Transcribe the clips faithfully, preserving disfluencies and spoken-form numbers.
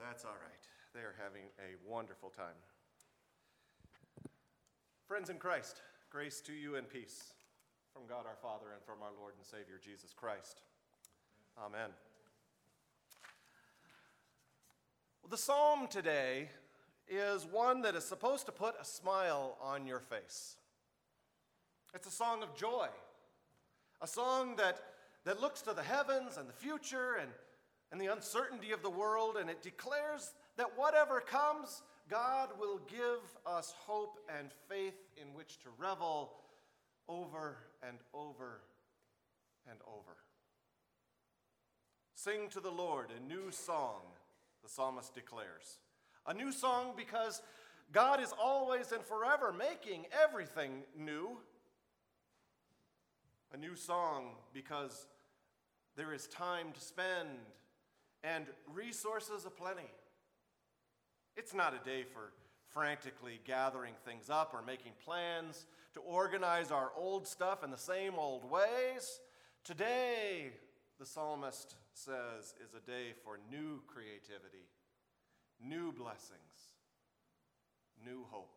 That's all right. They are having a wonderful time. Friends in Christ, grace to you and peace from God our Father and from our Lord and Savior Jesus Christ. Amen. Well, the psalm today is one that is supposed to put a smile on your face. It's a song of joy, a song that, that looks to the heavens and the future and, and the uncertainty of the world, and it declares that whatever comes, God will give us hope and faith in which to revel over and over and over. Sing to the Lord a new song, the psalmist declares. A new song because God is always and forever making everything new. A new song because there is time to spend and resources aplenty. It's not a day for frantically gathering things up or making plans to organize our old stuff in the same old ways. Today, the psalmist says, is a day for new creativity, new blessings, new hope.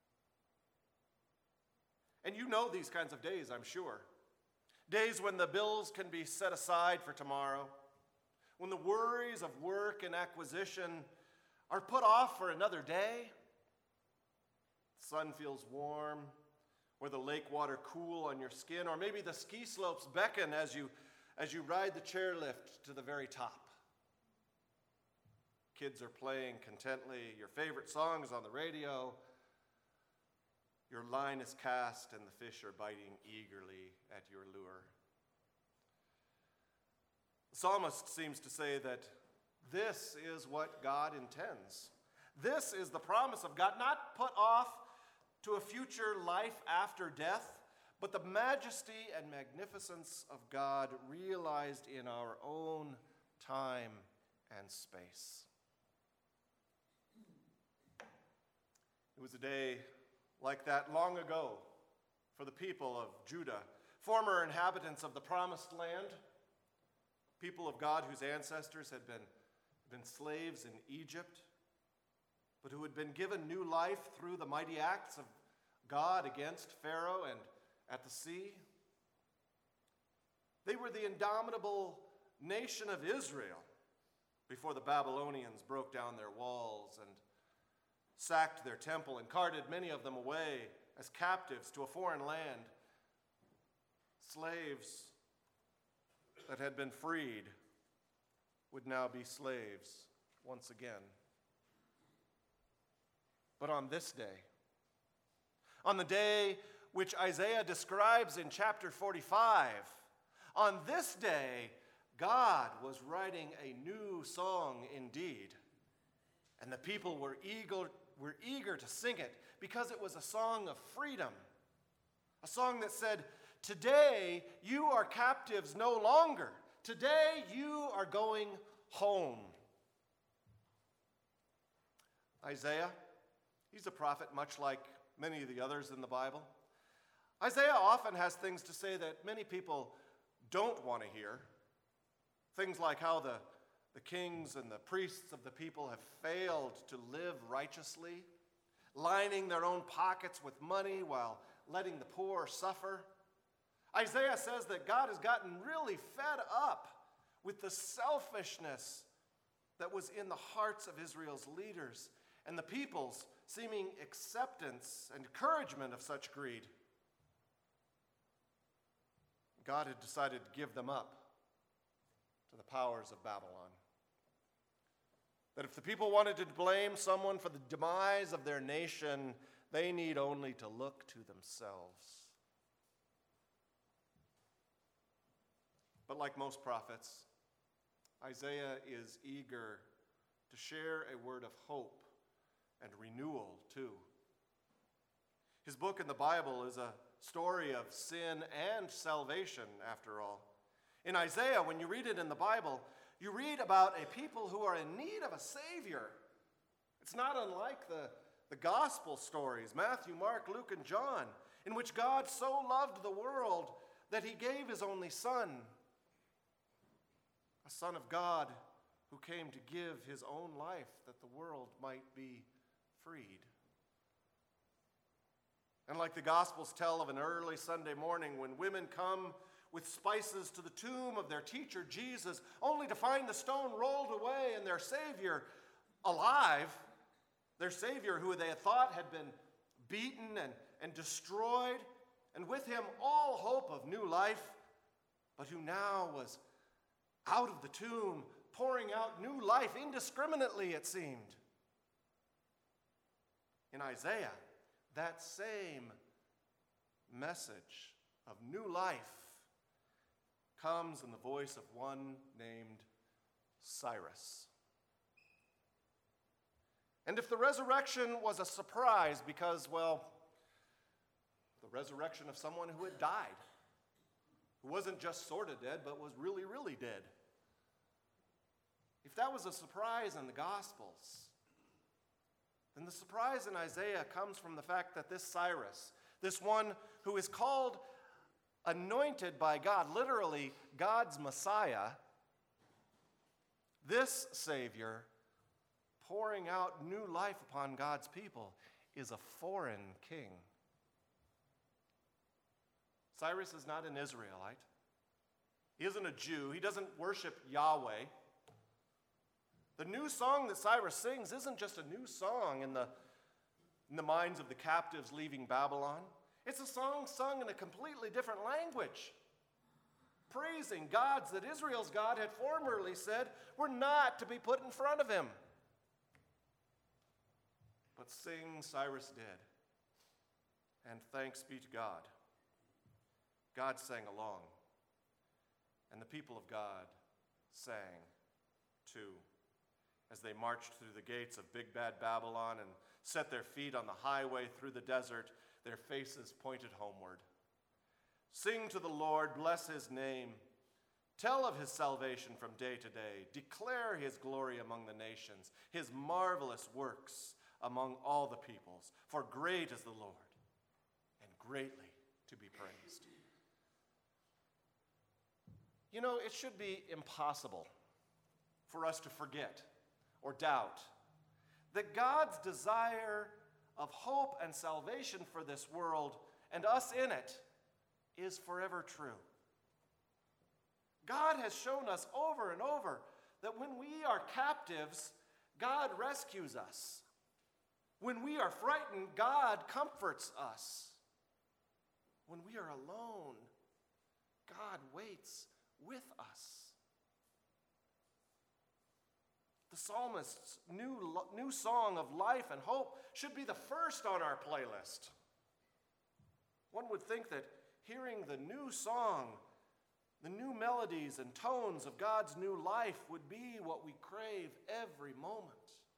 And you know these kinds of days, I'm sure. Days when the bills can be set aside for tomorrow, when the worries of work and acquisition are put off for another day. The sun feels warm, or the lake water cool on your skin, or maybe the ski slopes beckon as you, as you ride the chairlift to the very top. Kids are playing contently, your favorite song is on the radio, your line is cast, and the fish are biting eagerly at your lure. The psalmist seems to say that this is what God intends. This is the promise of God, not put off to a future life after death, but the majesty and magnificence of God realized in our own time and space. It was a day like that long ago for the people of Judah, former inhabitants of the Promised Land, people of God whose ancestors had been, been slaves in Egypt, but who had been given new life through the mighty acts of God against Pharaoh and at the sea. They were the indomitable nation of Israel before the Babylonians broke down their walls and sacked their temple and carted many of them away as captives to a foreign land. Slaves that had been freed would now be slaves once again. But on this day, on the day which Isaiah describes in chapter forty-five, on this day, God was writing a new song indeed. And the people were eager, were eager to sing it because it was a song of freedom. A song that said, today you are captives no longer. Today you are going home. Isaiah, he's a prophet much like many of the others in the Bible. Isaiah often has things to say that many people don't want to hear. Things like how the, the kings and the priests of the people have failed to live righteously, lining their own pockets with money while letting the poor suffer. Isaiah says that God has gotten really fed up with the selfishness that was in the hearts of Israel's leaders and the people's seeming acceptance and encouragement of such greed. God had decided to give them up to the powers of Babylon. That if the people wanted to blame someone for the demise of their nation, they need only to look to themselves. But like most prophets, Isaiah is eager to share a word of hope and renewal too. His book in the Bible is a story of sin and salvation, after all. In Isaiah, when you read it in the Bible, you read about a people who are in need of a Savior. It's not unlike the, the gospel stories, Matthew, Mark, Luke, and John, in which God so loved the world that he gave his only Son, a Son of God who came to give his own life that the world might be freed. And like the Gospels tell of an early Sunday morning when women come with spices to the tomb of their teacher Jesus, only to find the stone rolled away and their Savior alive, their Savior who they had thought had been beaten and, and destroyed, and with him all hope of new life, but who now was out of the tomb, pouring out new life indiscriminately, it seemed. In Isaiah, that same message of new life comes in the voice of one named Cyrus. And if the resurrection was a surprise because, well, the resurrection of someone who had died, who wasn't just sort of dead, but was really, really dead, if that was a surprise in the Gospels, then the surprise in Isaiah comes from the fact that this Cyrus, this one who is called anointed by God, literally God's Messiah, this Savior pouring out new life upon God's people, is a foreign king. Cyrus is not an Israelite. He isn't a Jew. He doesn't worship Yahweh. The new song that Cyrus sings isn't just a new song in the, in the minds of the captives leaving Babylon. It's a song sung in a completely different language, praising gods that Israel's God had formerly said were not to be put in front of him. But sing Cyrus did, and thanks be to God. God sang along, and the people of God sang too, as they marched through the gates of big bad Babylon and set their feet on the highway through the desert, their faces pointed homeward. Sing to the Lord, bless his name. Tell of his salvation from day to day. Declare his glory among the nations, his marvelous works among all the peoples. For great is the Lord, and greatly to be praised. You know, it should be impossible for us to forget or doubt that God's desire of hope and salvation for this world and us in it is forever true. God has shown us over and over that when we are captives, God rescues us. When we are frightened, God comforts us. When we are alone, God waits with us. The psalmist's new, new song of life and hope should be the first on our playlist. One would think that hearing the new song, the new melodies and tones of God's new life would be what we crave every moment.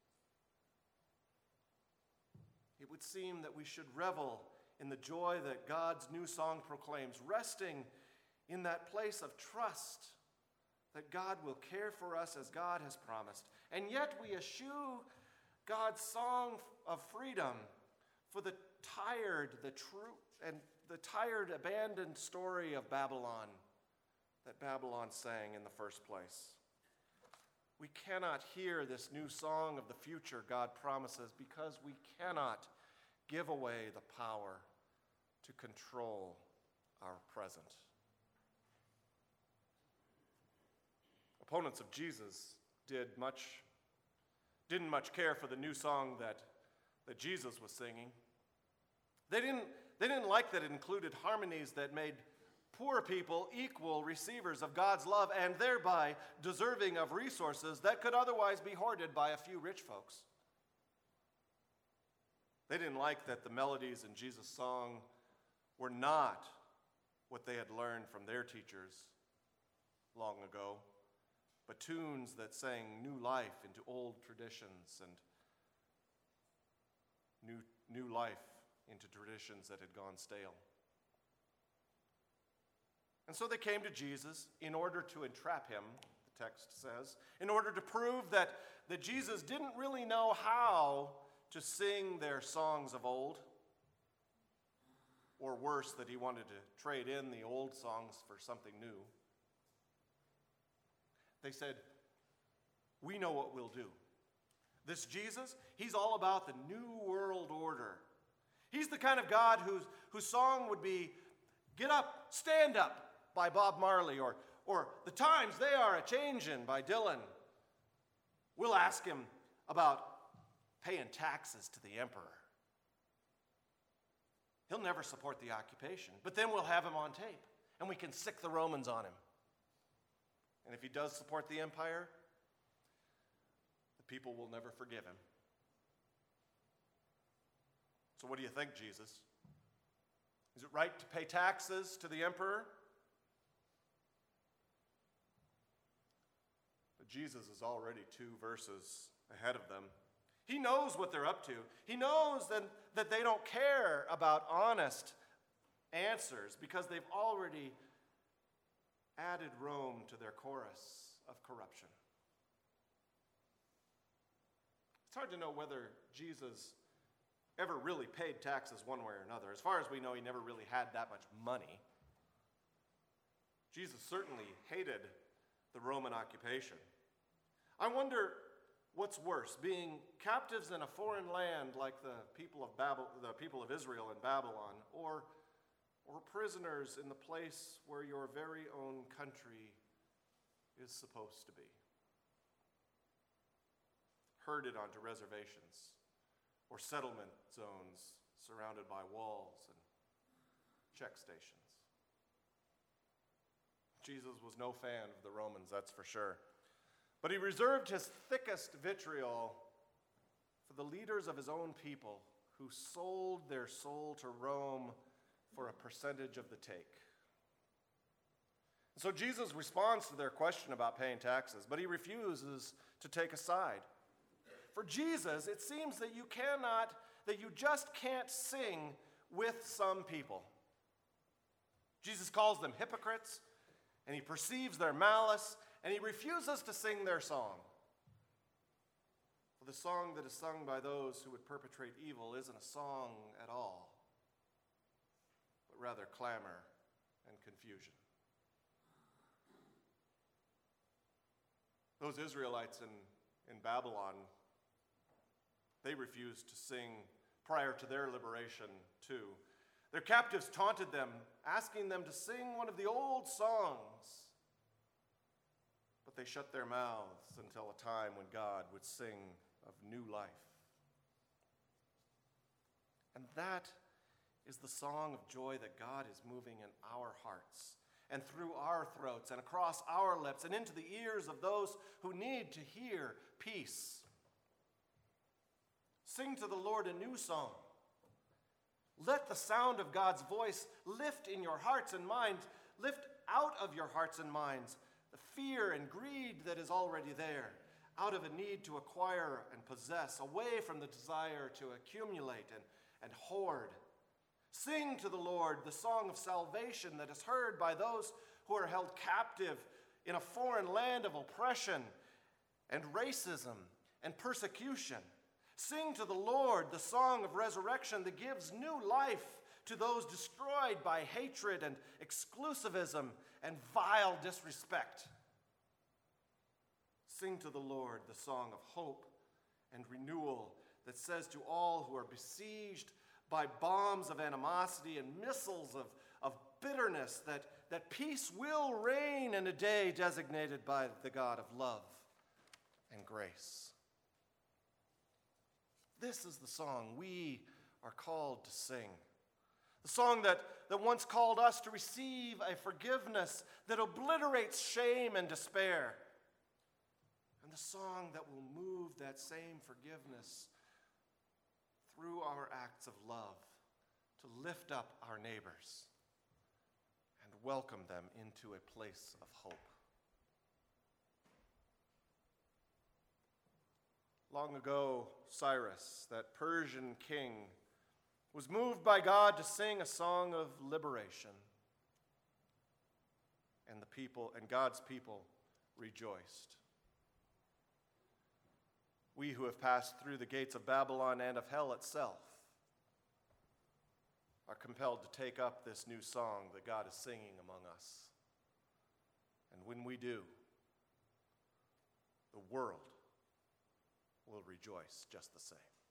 It would seem that we should revel in the joy that God's new song proclaims, resting in that place of trust that God will care for us as God has promised. And yet we eschew God's song of freedom for the tired, the true, and the tired, abandoned story of Babylon that Babylon sang in the first place. We cannot hear this new song of the future God promises because we cannot give away the power to control our present. Opponents of Jesus did much, didn't much care for the new song that, that Jesus was singing. They didn't, they didn't like that it included harmonies that made poor people equal receivers of God's love and thereby deserving of resources that could otherwise be hoarded by a few rich folks. They didn't like that the melodies in Jesus' song were not what they had learned from their teachers long ago, but tunes that sang new life into old traditions and new, new life into traditions that had gone stale. And so they came to Jesus in order to entrap him, the text says, in order to prove that, that Jesus didn't really know how to sing their songs of old, or worse, that he wanted to trade in the old songs for something new. They said, we know what we'll do. This Jesus, he's all about the new world order. He's the kind of God whose, whose song would be, "Get up, stand up," by Bob Marley, or, or "The Times They Are A-Changin'" by Dylan. We'll ask him about paying taxes to the emperor. He'll never support the occupation, but then we'll have him on tape, and we can sick the Romans on him. And if he does support the empire, the people will never forgive him. So what do you think, Jesus? Is it right to pay taxes to the emperor? But Jesus is already two verses ahead of them. He knows what they're up to. He knows that, that they don't care about honest answers because they've already added Rome to their chorus of corruption. It's hard to know whether Jesus ever really paid taxes one way or another. As far as we know, he never really had that much money. Jesus certainly hated the Roman occupation. I wonder what's worse, being captives in a foreign land like the people of Babel, the people of Israel in Babylon, or, or prisoners in the place where your very own country is supposed to be. Herded onto reservations or settlement zones surrounded by walls and check stations. Jesus was no fan of the Romans, that's for sure. But he reserved his thickest vitriol for the leaders of his own people who sold their soul to Rome for a percentage of the take. So Jesus responds to their question about paying taxes, but he refuses to take a side. For Jesus, it seems that you cannot, that you just can't sing with some people. Jesus calls them hypocrites, and he perceives their malice, and he refuses to sing their song. For the song that is sung by those who would perpetrate evil isn't a song at all, but rather clamor and confusion. Those Israelites in, in Babylon, they refused to sing prior to their liberation too. Their captives taunted them, asking them to sing one of the old songs. But they shut their mouths until a time when God would sing of new life. And that is the song of joy that God is moving in our hearts and through our throats and across our lips and into the ears of those who need to hear peace. Sing to the Lord a new song. Let the sound of God's voice lift in your hearts and minds, lift out of your hearts and minds the fear and greed that is already there, out of a need to acquire and possess, away from the desire to accumulate and, and hoard. Sing to the Lord the song of salvation that is heard by those who are held captive in a foreign land of oppression and racism and persecution. Sing to the Lord the song of resurrection that gives new life to those destroyed by hatred and exclusivism and vile disrespect. Sing to the Lord the song of hope and renewal that says to all who are besieged by bombs of animosity and missiles of, of bitterness that, that peace will reign in a day designated by the God of love and grace. This is the song we are called to sing. The song that, that once called us to receive a forgiveness that obliterates shame and despair. And the song that will move that same forgiveness through our acts of love to lift up our neighbors and welcome them into a place of hope. Long ago, Cyrus, that Persian king, was moved by God to sing a song of liberation. And the people and God's people rejoiced. We who have passed through the gates of Babylon and of hell itself are compelled to take up this new song that God is singing among us. And when we do, the world will rejoice just the same.